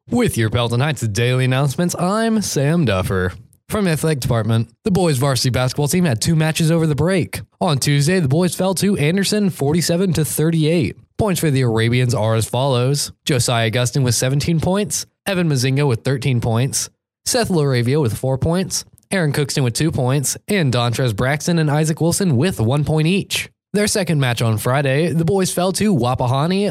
With your Pelton Heights daily announcements, I'm Sam Duffer. From the athletic department, the boys varsity basketball team had 2 matches over the break. On Tuesday, the boys fell to Anderson 47-38. Points for the Arabians are as follows: Josiah Gustin with 17 points, Evan Mazinga with 13 points, Seth Laravia with 4 points, Aaron Cookston with 2 points, and Dontrez Braxton and Isaac Wilson with 1 point each. Their second match on Friday, the boys fell to Wapahani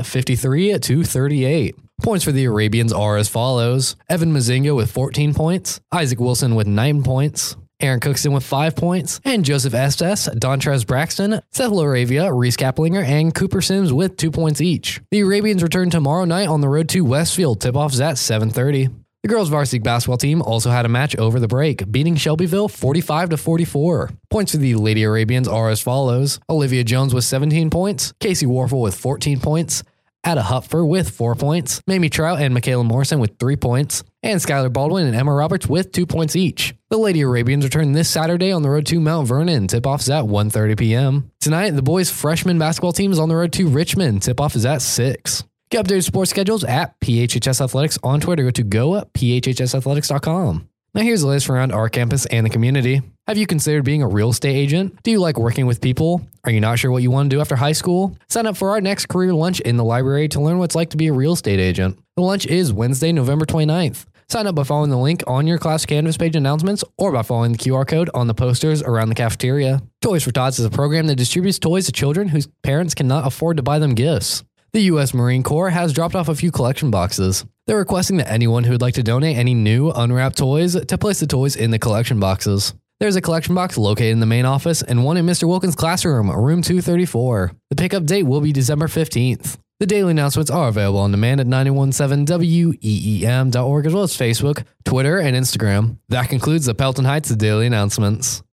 53-38. Points for the Arabians are as follows: Evan Mazinga with 14 points, Isaac Wilson with 9 points, Aaron Cookston with 5 points, and Joseph Estes, Dontrez Braxton, Seth Laravia, Reese Kaplinger, and Cooper Sims with 2 points each. The Arabians return tomorrow night on the road to Westfield. Tip-offs at 7:30. The girls' varsity basketball team also had a match over the break, beating Shelbyville 45-44. Points for the Lady Arabians are as follows: Olivia Jones with 17 points, Casey Warfel with 14 points, Ada Hupfer with 4 points, Mamie Trout and Michaela Morrison with 3 points, and Skylar Baldwin and Emma Roberts with 2 points each. The Lady Arabians return this Saturday on the road to Mount Vernon. Tip-offs at 1:30 p.m. Tonight, the boys' freshman basketball team is on the road to Richmond. Tip-off is at 6. Get updated sports schedules at PHHS Athletics on Twitter. Go to go@phhsathletics.com. Now here's the latest from around our campus and the community. Have you considered being a real estate agent? Do you like working with people? Are you not sure what you want to do after high school? Sign up for our next career lunch in the library to learn what it's like to be a real estate agent. The lunch is Wednesday, November 29th. Sign up by following the link on your class Canvas page announcements or by following the QR code on the posters around the cafeteria. Toys for Tots is a program that distributes toys to children whose parents cannot afford to buy them gifts. The U.S. Marine Corps has dropped off a few collection boxes. They're requesting that anyone who would like to donate any new unwrapped toys to place the toys in the collection boxes. There's a collection box located in the main office and one in Mr. Wilkins' classroom, room 234. The pickup date will be December 15th. The daily announcements are available on demand at 917weem.org as well as Facebook, Twitter, and Instagram. That concludes the Pelton Heights Daily Announcements.